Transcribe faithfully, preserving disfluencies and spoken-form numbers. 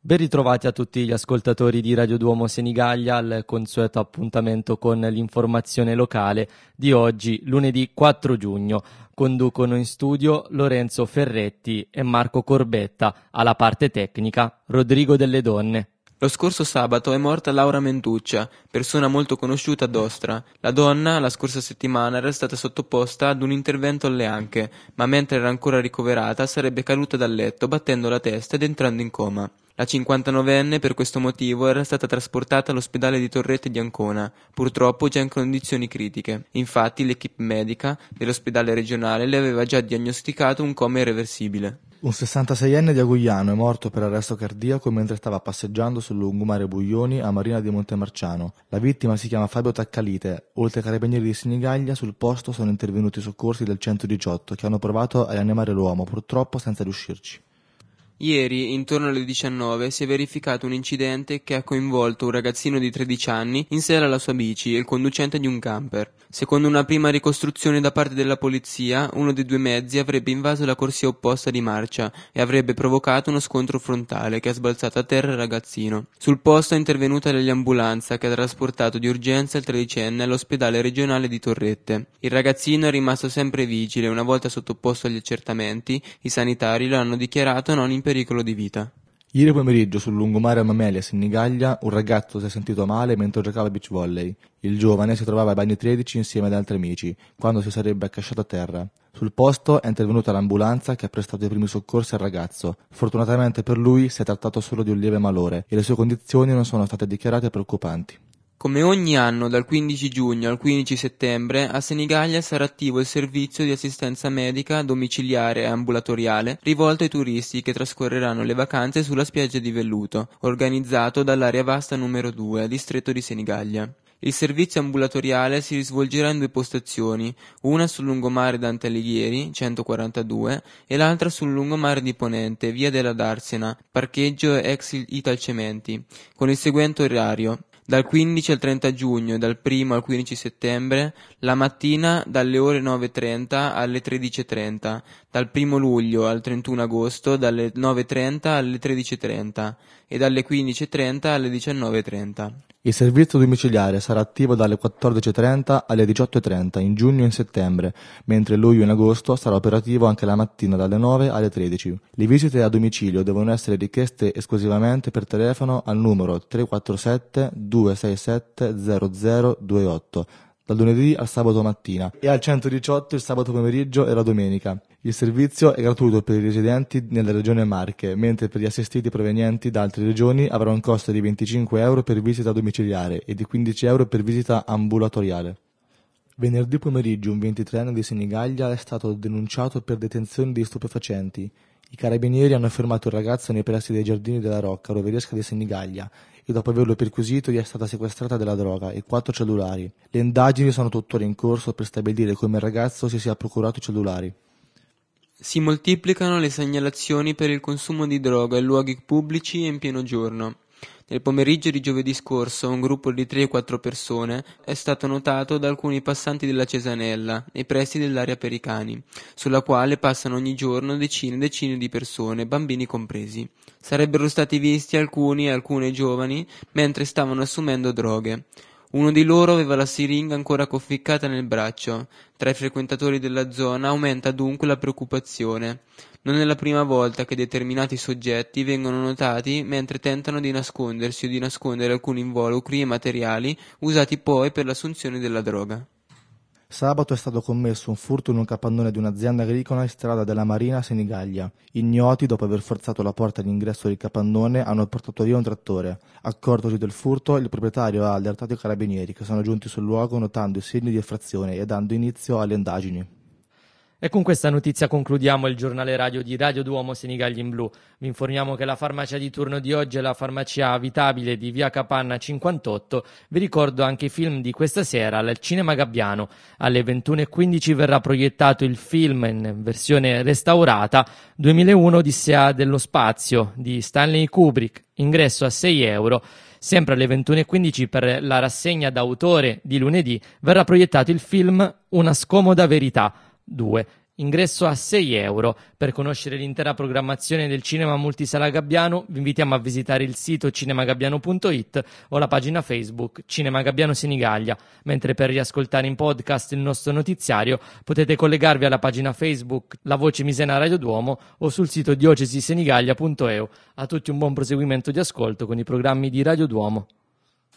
Ben ritrovati a tutti gli ascoltatori di Radio Duomo Senigallia al consueto appuntamento con l'informazione locale di oggi, lunedì quattro giugno. Conducono in studio Lorenzo Ferretti e Marco Corbetta, alla parte tecnica Rodrigo Delle Donne. Lo scorso sabato è morta Laura Mentuccia, persona molto conosciuta ad Ostra. La donna, la scorsa settimana, era stata sottoposta ad un intervento alle anche, ma mentre era ancora ricoverata sarebbe caduta dal letto battendo la testa ed entrando in coma. La cinquantanovenne per questo motivo era stata trasportata all'ospedale di Torrette di Ancona, purtroppo già in condizioni critiche. Infatti l'equipe medica dell'ospedale regionale le aveva già diagnosticato un coma irreversibile. Un sessantaseienne di Agugliano è morto per arresto cardiaco mentre stava passeggiando sul lungomare Buglioni a Marina di Montemarciano. La vittima si chiama Fabio Taccalite. Oltre ai carabinieri di Senigallia, sul posto sono intervenuti i soccorsi del centodiciotto che hanno provato a rianimare l'uomo, purtroppo senza riuscirci. Ieri, intorno alle diciannove, si è verificato un incidente che ha coinvolto un ragazzino di tredici anni in sella alla sua bici e il conducente di un camper. Secondo una prima ricostruzione da parte della polizia, uno dei due mezzi avrebbe invaso la corsia opposta di marcia e avrebbe provocato uno scontro frontale che ha sbalzato a terra il ragazzino. Sul posto è intervenuta l'ambulanza che ha trasportato di urgenza il tredicenne all'ospedale regionale di Torrette. Il ragazzino è rimasto sempre vigile. Una volta sottoposto agli accertamenti, i sanitari lo hanno dichiarato non in pericolo di vita. Ieri pomeriggio sul lungomare a Mameli a Senigallia un ragazzo si è sentito male mentre giocava a beach volley. Il giovane si trovava ai bagni tredici insieme ad altri amici, quando si sarebbe accasciato a terra. Sul posto è intervenuta l'ambulanza che ha prestato i primi soccorsi al ragazzo. Fortunatamente per lui si è trattato solo di un lieve malore e le sue condizioni non sono state dichiarate preoccupanti. Come ogni anno, dal quindici giugno al quindici settembre, a Senigallia sarà attivo il servizio di assistenza medica domiciliare e ambulatoriale rivolto ai turisti che trascorreranno le vacanze sulla spiaggia di Velluto, organizzato dall'Area Vasta numero due, distretto di Senigallia. Il servizio ambulatoriale si svolgerà in due postazioni, una sul lungomare Dante Alighieri, centoquarantadue, e l'altra sul lungomare di Ponente, via della Darsena, parcheggio ex Italcementi, con il seguente orario. Dal quindici al trenta giugno e dal primo al quindici settembre, la mattina dalle ore nove e trenta alle tredici e trenta, dal primo luglio al trentuno agosto dalle nove e trenta alle tredici e trenta e dalle quindici e trenta alle diciannove e trenta. Il servizio domiciliare sarà attivo dalle quattordici e trenta alle diciotto e trenta in giugno e in settembre, mentre luglio e in agosto sarà operativo anche la mattina dalle nove alle tredici. Le visite a domicilio devono essere richieste esclusivamente per telefono al numero tre quattro sette due sei sette zero zero due otto, dal lunedì al sabato mattina, e al centodiciotto il sabato pomeriggio e la domenica. Il servizio è gratuito per i residenti nella regione Marche, mentre per gli assistiti provenienti da altre regioni avrà un costo di venticinque euro per visita domiciliare e di quindici euro per visita ambulatoriale. Venerdì pomeriggio un ventitreenne di Senigallia è stato denunciato per detenzione di stupefacenti. I carabinieri hanno fermato il ragazzo nei pressi dei giardini della Rocca, Rovescia di Senigallia, e dopo averlo perquisito gli è stata sequestrata della droga e quattro cellulari. Le indagini sono tuttora in corso per stabilire come il ragazzo si sia procurato i cellulari. Si moltiplicano le segnalazioni per il consumo di droga in luoghi pubblici e in pieno giorno. Nel pomeriggio di giovedì scorso un gruppo di tre o quattro persone è stato notato da alcuni passanti della Cesanella, nei pressi dell'area per i cani, sulla quale passano ogni giorno decine e decine di persone, bambini compresi. Sarebbero stati visti alcuni e alcune giovani mentre stavano assumendo droghe. Uno di loro aveva la siringa ancora conficcata nel braccio. Tra i frequentatori della zona aumenta dunque la preoccupazione. Non è la prima volta che determinati soggetti vengono notati mentre tentano di nascondersi o di nascondere alcuni involucri e materiali usati poi per l'assunzione della droga. Sabato è stato commesso un furto in un capannone di un'azienda agricola in strada della Marina a Senigallia. Ignoti, dopo aver forzato la porta d'ingresso del capannone, hanno portato via un trattore. Accortosi del furto, il proprietario ha allertato i carabinieri, che sono giunti sul luogo notando i segni di effrazione e dando inizio alle indagini. E con questa notizia concludiamo il giornale radio di Radio Duomo Senigallia in Blu. Vi informiamo che la farmacia di turno di oggi è la farmacia Avitabile di via Capanna cinquantotto. Vi ricordo anche i film di questa sera al Cinema Gabbiano. Alle ventuno e quindici verrà proiettato il film in versione restaurata duemilauno Odissea dello spazio di Stanley Kubrick. Ingresso a sei euro. Sempre alle ventuno e quindici per la rassegna d'autore di lunedì verrà proiettato il film Una scomoda verità due. ingresso a sei euro. Per conoscere l'intera programmazione del Cinema Multisala Gabbiano vi invitiamo a visitare il sito cinemagabbiano punto it o la pagina Facebook Cinema Gabbiano Senigallia, mentre per riascoltare in podcast il nostro notiziario potete collegarvi alla pagina Facebook La Voce Misena Radio Duomo o sul sito diocesi senigallia punto e u. A tutti un buon proseguimento di ascolto con i programmi di Radio Duomo.